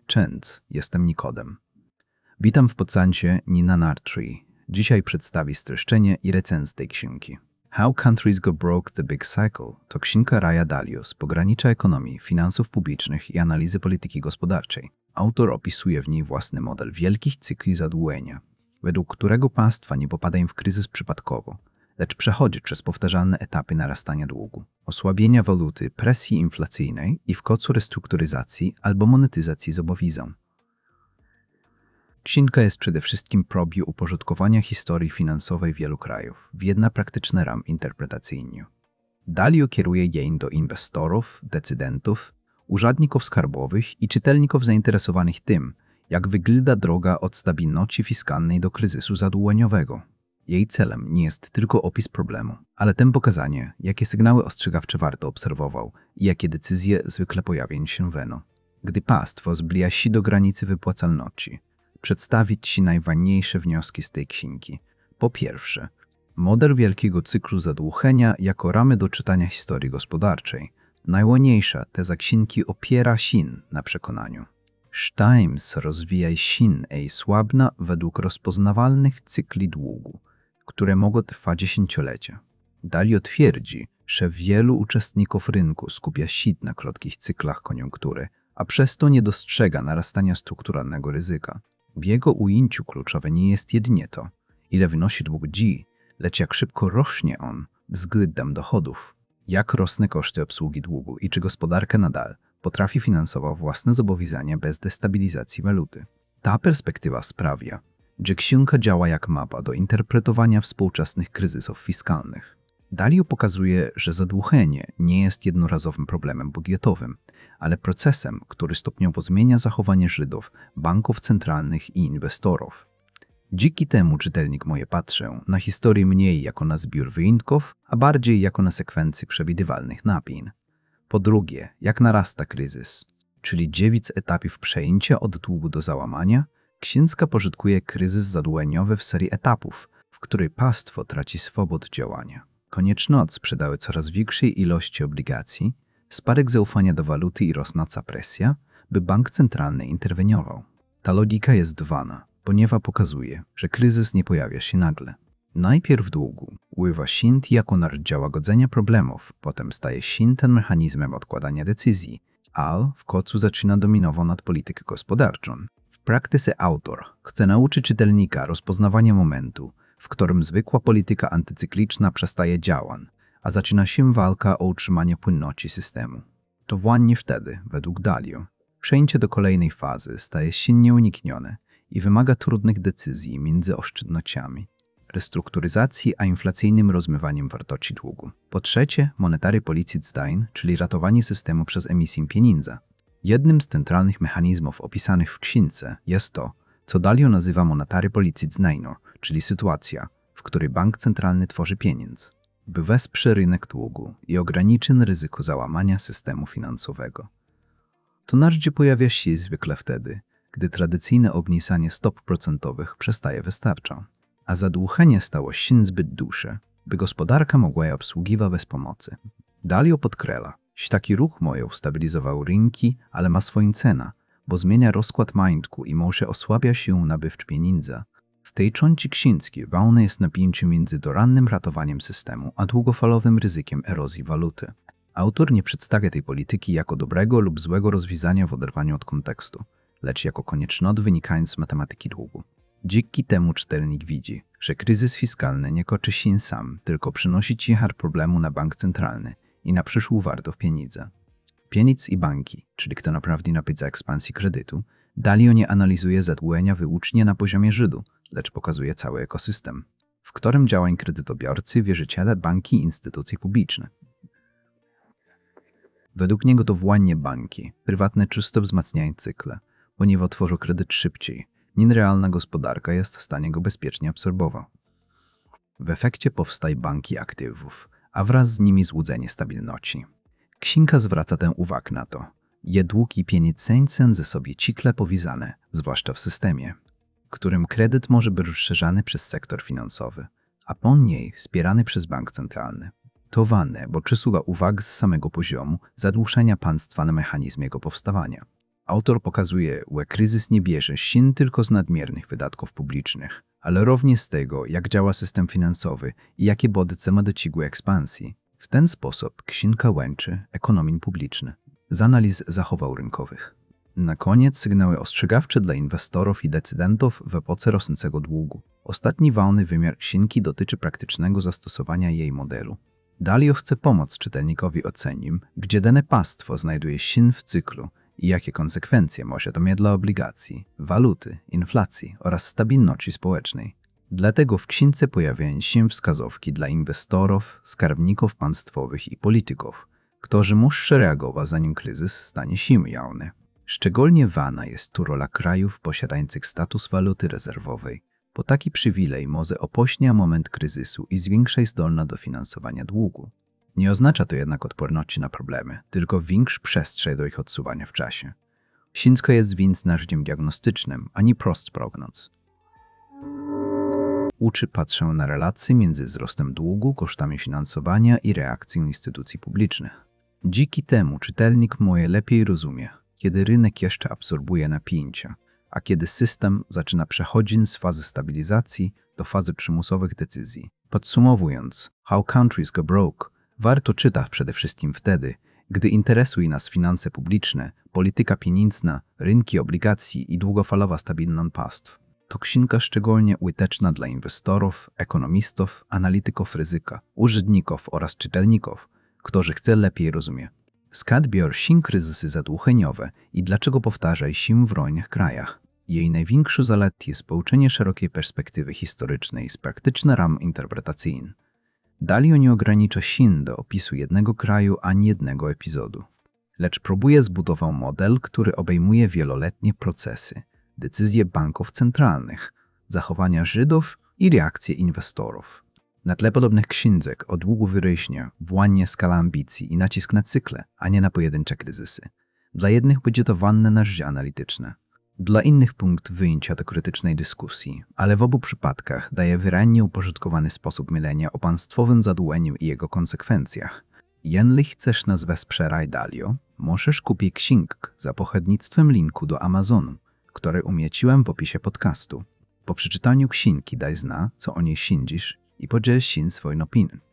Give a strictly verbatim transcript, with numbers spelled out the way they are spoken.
Cześć, jestem Nikodem. Witam w podcaście Nina Nartree. Dzisiaj przedstawi streszczenie i recenzję tej książki. How Countries Go Broke the Big Cycle to książka Raya Dalio z pogranicza ekonomii, finansów publicznych i analizy polityki gospodarczej. Autor opisuje w niej własny model wielkich cykli zadłużenia, według którego państwa nie popadają w kryzys przypadkowo, lecz przechodzi przez powtarzalne etapy narastania długu, osłabienia waluty, presji inflacyjnej i w końcu restrukturyzacji albo monetyzacji zobowiązań. Książka jest przede wszystkim próbą uporządkowania historii finansowej wielu krajów w jedna praktyczna ram interpretacyjnie. Dalio kieruje jej do inwestorów, decydentów, urzędników skarbowych i czytelników zainteresowanych tym, jak wygląda droga od stabilności fiskalnej do kryzysu zadłużeniowego. Jej celem nie jest tylko opis problemu, ale tym pokazanie, jakie sygnały ostrzegawcze warto obserwował i jakie decyzje zwykle pojawiają się weno. Gdy państwo zbliża się do granicy wypłacalności, przedstawić Ci najważniejsze wnioski z tej książki. Po pierwsze, model wielkiego cyklu zadłużenia jako ramy do czytania historii gospodarczej. Najłoniejsza teza książki opiera się na przekonaniu. Times rozwija się i słabna według rozpoznawalnych cykli długu, które mogą trwać dziesięciolecia. Dalio twierdzi, że wielu uczestników rynku skupia się na krótkich cyklach koniunktury, a przez to nie dostrzega narastania strukturalnego ryzyka. W jego ujęciu kluczowe nie jest jedynie to, ile wynosi dług dziś, lecz jak szybko rośnie on względem dochodów, jak rosną koszty obsługi długu i czy gospodarka nadal potrafi finansować własne zobowiązania bez destabilizacji waluty. Ta perspektywa sprawia, że książka działa jak mapa do interpretowania współczesnych kryzysów fiskalnych. Dalio pokazuje, że zadłużenie nie jest jednorazowym problemem budżetowym, ale procesem, który stopniowo zmienia zachowanie Żydów, banków centralnych i inwestorów. Dzięki temu czytelnik może patrzy na historię mniej jako na zbiór wyjątków, a bardziej jako na sekwencję przewidywalnych napiń. Po drugie, jak narasta kryzys, czyli dziewięć etapów przejęcia od długu do załamania, książka porządkuje kryzys zadłużeniowy w serii etapów, w której państwo traci swobodę działania. Konieczność sprzedały coraz większej ilości obligacji, spadek zaufania do waluty i rosnąca presja, by bank centralny interweniował. Ta logika jest wana, ponieważ pokazuje, że kryzys nie pojawia się nagle. Najpierw długu uływa się jako narzędzia łagodzenia problemów, potem staje się ten mechanizmem odkładania decyzji, a w końcu zaczyna dominować nad polityką gospodarczą. W praktyce autor chce nauczyć czytelnika rozpoznawania momentu, w którym zwykła polityka antycykliczna przestaje działać, a zaczyna się walka o utrzymanie płynności systemu. To właśnie wtedy, według Dalio, przejście do kolejnej fazy staje się nieuniknione i wymaga trudnych decyzji między oszczędnościami, restrukturyzacji a inflacyjnym rozmywaniem wartości długu. Po trzecie, monetary policy zdań, czyli ratowanie systemu przez emisję pieniędzy. Jednym z centralnych mechanizmów opisanych w książce jest to, co Dalio nazywa monetary policy zdań, czyli sytuacja, w której bank centralny tworzy pieniądz, by wesprzeć rynek długu i ograniczyć ryzyko załamania systemu finansowego. To narzędzie pojawia się zwykle wtedy, gdy tradycyjne obniżanie stop procentowych przestaje wystarczać, a zadłużenie stało się zbyt duże, by gospodarka mogła je obsługiwać bez pomocy. Dalio podkreśla, że taki ruch może stabilizował rynki, ale ma swoją cenę, bo zmienia rozkład majątku i może osłabia się nabywczość pieniędzy. W tej części książki ważne jest napięcie między dorannym ratowaniem systemu a długofalowym ryzykiem erozji waluty. Autor nie przedstawia tej polityki jako dobrego lub złego rozwiązania w oderwaniu od kontekstu, lecz jako konieczność wynikając z matematyki długu. Dzięki temu czytelnik widzi, że kryzys fiskalny nie kończy się sam, tylko przynosi ciężar problemu na bank centralny i na przyszłą wartość pieniędzy. Pieniądz i banki, czyli kto naprawdę napędza ekspansję kredytu, Dalio nie analizuje zadłużenia wyłącznie na poziomie Żydu, lecz pokazuje cały ekosystem, w którym działają kredytobiorcy, wierzyciele, banki i instytucje publiczne. Według niego to właśnie banki, prywatne czysto wzmacniają cykle, ponieważ tworzą kredyt szybciej, niż realna gospodarka jest w stanie go bezpiecznie absorbować. W efekcie powstają banki aktywów, a wraz z nimi złudzenie stabilności. Książka zwraca tę uwagę na to, je dług i pieniądz są ze sobie ciągle powiązane, zwłaszcza w systemie, którym kredyt może być rozszerzany przez sektor finansowy, a po niej wspierany przez bank centralny. To ważne, bo przysuwa uwagę z samego poziomu zadłużenia państwa na mechanizm jego powstawania. Autor pokazuje, że kryzys nie bierze się tylko z nadmiernych wydatków publicznych, ale również z tego, jak działa system finansowy i jakie bodźce ma do ciągu ekspansji. W ten sposób księga łączy ekonomię publiczną z analiz zachowań rynkowych. Na koniec sygnały ostrzegawcze dla inwestorów i decydentów w epoce rosnącego długu. Ostatni ważny wymiar księgi dotyczy praktycznego zastosowania jej modelu. Dalio chce pomóc czytelnikowi ocenić, gdzie dane państwo znajduje się w cyklu i jakie konsekwencje może to mieć dla obligacji, waluty, inflacji oraz stabilności społecznej. Dlatego w księdze pojawiają się wskazówki dla inwestorów, skarbników państwowych i polityków, którzy muszą reagować, zanim kryzys stanie się jawny. Szczególnie ważna jest tu rola krajów posiadających status waluty rezerwowej, bo taki przywilej może opóźnia moment kryzysu i zwiększa zdolność do finansowania długu. Nie oznacza to jednak odporności na problemy, tylko większy przestrzeń do ich odsuwania w czasie. Księga jest więc narzędziem diagnostycznym, a nie prost prognoz. Uczy patrzę na relacje między wzrostem długu, kosztami finansowania i reakcją instytucji publicznych. Dzięki temu czytelnik może lepiej rozumie, kiedy rynek jeszcze absorbuje napięcia, a kiedy system zaczyna przechodzić z fazy stabilizacji do fazy przymusowych decyzji. Podsumowując, How Countries Go Broke warto czytać przede wszystkim wtedy, gdy interesuje nas finanse publiczne, polityka pieniężna, rynki obligacji i długofalowa stabilność państw. To księga szczególnie użyteczna dla inwestorów, ekonomistów, analityków ryzyka, urzędników oraz czytelników, którzy chcą lepiej rozumieć, skąd biorą się kryzysy zadłużeniowe i dlaczego powtarzają się w różnych krajach. Jej największą zaletą jest połączenie szerokiej perspektywy historycznej z praktycznych ram interpretacyjnych. Dalio nie ogranicza się do opisu jednego kraju ani jednego epizodu, lecz próbuje zbudować model, który obejmuje wieloletnie procesy, decyzje banków centralnych, zachowania Żydów i reakcje inwestorów. Na tle podobnych księżek o długu wyraźnia włania skala ambicji i nacisk na cykle, a nie na pojedyncze kryzysy. Dla jednych będzie to ważne narzędzie analityczne, dla innych punkt wyjścia do krytycznej dyskusji, ale w obu przypadkach daje wyraźnie uporządkowany sposób myślenia o państwowym zadłużeniu i jego konsekwencjach. Jeżeli chcesz nas wesprzeć Dalio, możesz kupić księgę za pochodnictwem linku do Amazonu, który umieściłem w opisie podcastu. Po przeczytaniu księgi daj zna, co o niej sądzisz i podziel się swoją opinią.